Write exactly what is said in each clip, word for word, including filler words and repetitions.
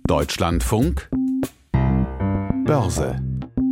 Deutschlandfunk Börse.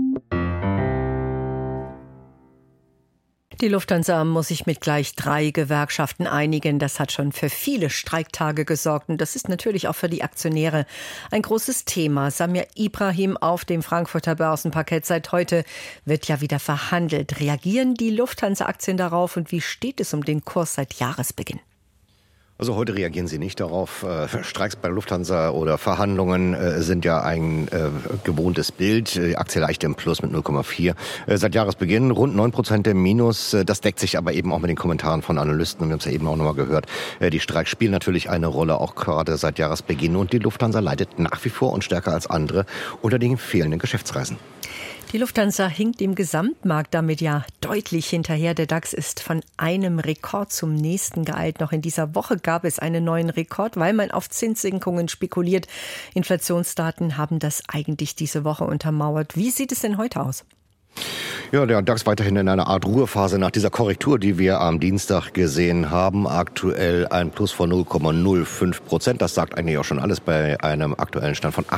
Die Lufthansa muss sich mit gleich drei Gewerkschaften einigen. Das hat schon für viele Streiktage gesorgt. Und das ist natürlich auch für die Aktionäre ein großes Thema. Samir Ibrahim auf dem Frankfurter Börsenparkett. Seit heute wird ja wieder verhandelt. Reagieren die Lufthansa-Aktien darauf? Und wie steht es um den Kurs seit Jahresbeginn? Also heute reagieren sie nicht darauf. Streiks bei Lufthansa oder Verhandlungen sind ja ein äh, gewohntes Bild. Die Aktie leicht im Plus mit null Komma vier. Seit Jahresbeginn rund neun Prozent im Minus. Das deckt sich aber eben auch mit den Kommentaren von Analysten. Und wir haben es ja eben auch nochmal gehört. Die Streiks spielen natürlich eine Rolle, auch gerade seit Jahresbeginn. Und die Lufthansa leidet nach wie vor und stärker als andere unter den fehlenden Geschäftsreisen. Die Lufthansa hinkt im Gesamtmarkt damit ja deutlich hinterher. Der DAX ist von einem Rekord zum nächsten geeilt. Noch in dieser Woche gab es einen neuen Rekord, weil man auf Zinssenkungen spekuliert. Inflationsdaten haben das eigentlich diese Woche untermauert. Wie sieht es denn heute aus? Ja, der DAX weiterhin in einer Art Ruhephase nach dieser Korrektur, die wir am Dienstag gesehen haben. Aktuell ein Plus von null Komma null fünf Prozent. Das sagt eigentlich auch schon alles bei einem aktuellen Stand von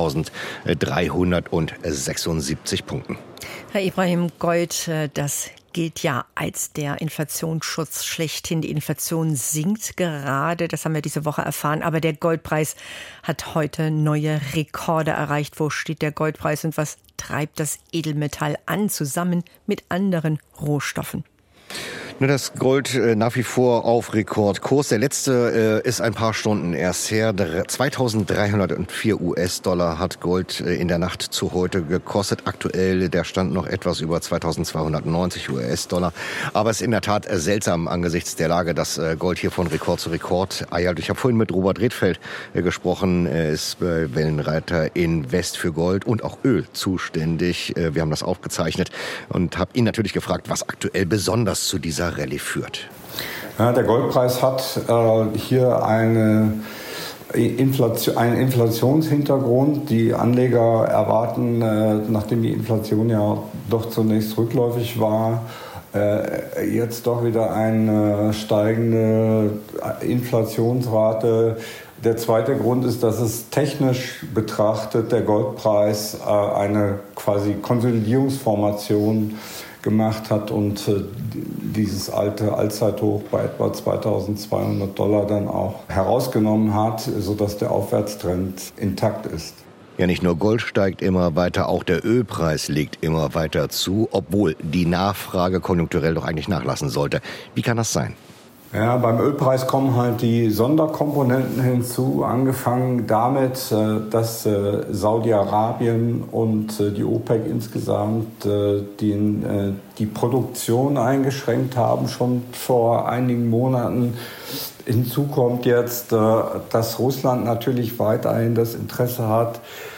achtzehntausenddreihundertsechsundsiebzig Punkten. Herr Ibrahim, Gold, das gilt ja als der Inflationsschutz schlechthin. Die Inflation sinkt gerade, das haben wir diese Woche erfahren. Aber der Goldpreis hat heute neue Rekorde erreicht. Wo steht der Goldpreis und was treibt das Edelmetall an, zusammen mit anderen Rohstoffen? Das Gold äh, nach wie vor auf Rekordkurs. Der letzte äh, ist ein paar Stunden erst her. zweitausenddreihundertvier US-Dollar hat Gold äh, in der Nacht zu heute gekostet. Aktuell der Stand noch etwas über zweitausendzweihundertneunzig US-Dollar. Aber es ist in der Tat äh, seltsam angesichts der Lage, dass äh, Gold hier von Rekord zu Rekord eiert. Ich habe vorhin mit Robert Redfeld äh, gesprochen. Er ist bei Wellenreiter Invest für Gold und auch Öl zuständig. Äh, wir haben das aufgezeichnet und habe ihn natürlich gefragt, was aktuell besonders zu dieser Rallye führt. Ja, der Goldpreis hat äh, hier eine Inflation, einen Inflationshintergrund. Die Anleger erwarten, äh, nachdem die Inflation ja doch zunächst rückläufig war, äh, jetzt doch wieder eine steigende Inflationsrate. Der zweite Grund ist, dass es technisch betrachtet der Goldpreis äh, eine quasi Konsolidierungsformation gemacht hat und äh, dieses alte Allzeithoch bei etwa zweitausendzweihundert Dollar dann auch herausgenommen hat, sodass der Aufwärtstrend intakt ist. Ja, nicht nur Gold steigt immer weiter, auch der Ölpreis legt immer weiter zu, obwohl die Nachfrage konjunkturell doch eigentlich nachlassen sollte. Wie kann das sein? Ja, beim Ölpreis kommen halt die Sonderkomponenten hinzu, angefangen damit, dass Saudi-Arabien und die OPEC insgesamt die, die Produktion eingeschränkt haben, schon vor einigen Monaten. Hinzu kommt jetzt, dass Russland natürlich weiterhin das Interesse hat,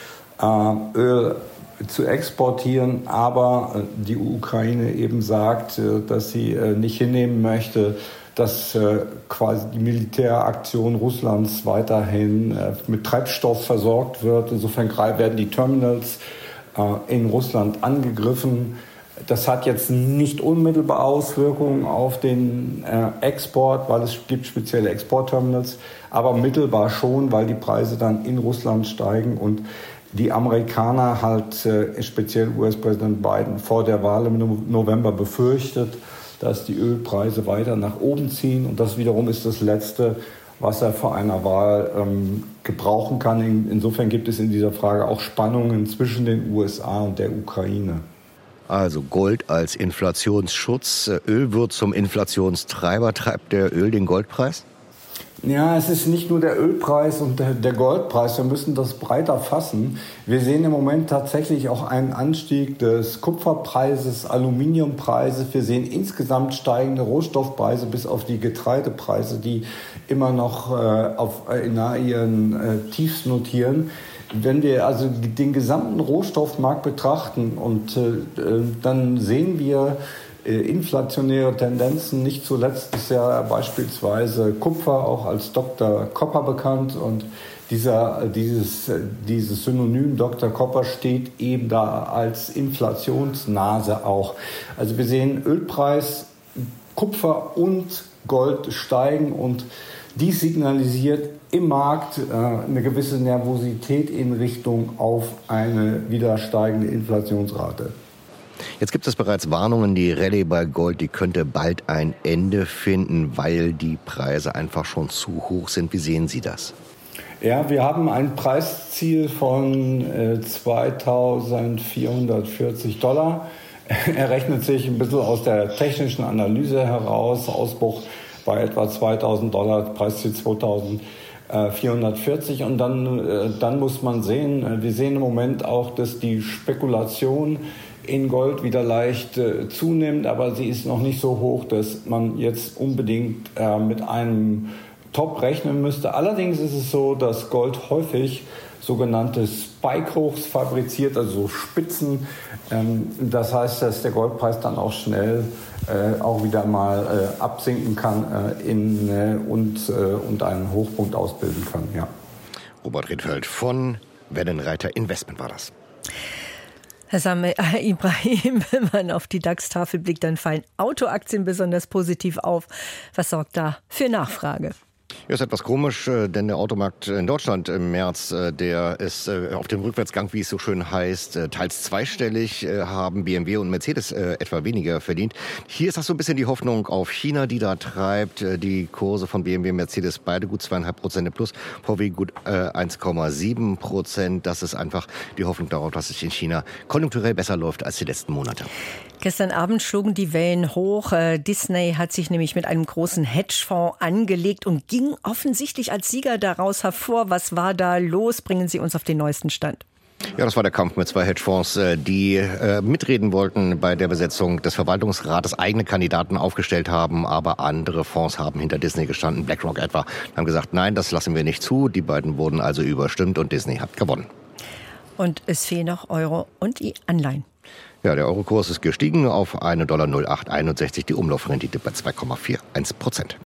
Öl zu exportieren, aber die Ukraine eben sagt, dass sie nicht hinnehmen möchte, dass äh, quasi die Militäraktion Russlands weiterhin äh, mit Treibstoff versorgt wird. Insofern werden die Terminals äh, in Russland angegriffen. Das hat jetzt nicht unmittelbar Auswirkungen auf den äh, Export, weil es gibt spezielle Exportterminals, aber mittelbar schon, weil die Preise dann in Russland steigen und die Amerikaner halt, äh, speziell U S-Präsident Biden, vor der Wahl im November befürchtet, dass die Ölpreise weiter nach oben ziehen. Und das wiederum ist das Letzte, was er vor einer Wahl ähm, gebrauchen kann. In, insofern gibt es in dieser Frage auch Spannungen zwischen den U S A und der Ukraine. Also Gold als Inflationsschutz. Öl wird zum Inflationstreiber. Treibt der Öl den Goldpreis? Ja, es ist nicht nur der Ölpreis und der, der Goldpreis. Wir müssen das breiter fassen. Wir sehen im Moment tatsächlich auch einen Anstieg des Kupferpreises, Aluminiumpreises. Wir sehen insgesamt steigende Rohstoffpreise bis auf die Getreidepreise, die immer noch äh, auf, äh, nahe ihren äh, Tiefs notieren. Wenn wir also den gesamten Rohstoffmarkt betrachten und äh, dann sehen wir inflationäre Tendenzen. Nicht zuletzt ist ja beispielsweise Kupfer auch als Doktor Copper bekannt und dieser, dieses, dieses Synonym Doktor Copper steht eben da als Inflationsnase auch. Also wir sehen Ölpreis, Kupfer und Gold steigen und Dies signalisiert im Markt äh, eine gewisse Nervosität in Richtung auf eine wieder steigende Inflationsrate. Jetzt gibt es bereits Warnungen, die Rallye bei Gold, die könnte bald ein Ende finden, weil die Preise einfach schon zu hoch sind. Wie sehen Sie das? Ja, wir haben ein Preisziel von äh, zweitausendvierhundertvierzig Dollar. Er rechnet sich ein bisschen aus der technischen Analyse heraus. Ausbruch bei etwa zweitausend Dollar, Preisziel zweitausendvierhundertvierzig. Und dann, äh, dann muss man sehen, wir sehen im Moment auch, dass die Spekulation in Gold wieder leicht äh, zunimmt, aber sie ist noch nicht so hoch, dass man jetzt unbedingt äh, mit einem Top rechnen müsste. Allerdings ist es so, dass Gold häufig sogenannte Spike-Hochs fabriziert, also so Spitzen. Ähm, das heißt, dass der Goldpreis dann auch schnell äh, auch wieder mal äh, absinken kann äh, in, äh, und, äh, und einen Hochpunkt ausbilden kann. Ja. Robert Rietveld von Wellenreiter Investment war das. Herr Sameh Ibrahim, wenn man auf die DAX-Tafel blickt, dann fallen Autoaktien besonders positiv auf. Was sorgt da für Nachfrage? Ja, ist etwas komisch, denn der Automarkt in Deutschland im März, der ist auf dem Rückwärtsgang, wie es so schön heißt, teils zweistellig, haben B M W und Mercedes etwa weniger verdient. Hier ist das so ein bisschen die Hoffnung auf China, die da treibt. Die Kurse von B M W und Mercedes beide gut zweieinhalb Prozent plus, V W gut eins Komma sieben Prozent. Das ist einfach die Hoffnung darauf, dass es in China konjunkturell besser läuft als die letzten Monate. Gestern Abend schlugen die Wellen hoch. Disney hat sich nämlich mit einem großen Hedgefonds angelegt und ging offensichtlich als Sieger daraus hervor. Was war da los? Bringen Sie uns auf den neuesten Stand. Ja, das war der Kampf mit zwei Hedgefonds, die äh, mitreden wollten bei der Besetzung des Verwaltungsrates, eigene Kandidaten aufgestellt haben, aber andere Fonds haben hinter Disney gestanden, BlackRock etwa, haben gesagt, nein, das lassen wir nicht zu. Die beiden wurden also überstimmt und Disney hat gewonnen. Und es fehlen noch Euro und die Anleihen. Ja, der Eurokurs ist gestiegen auf einen Dollar null Komma acht einundsechzig, die Umlaufrendite bei zwei Komma einundvierzig Prozent.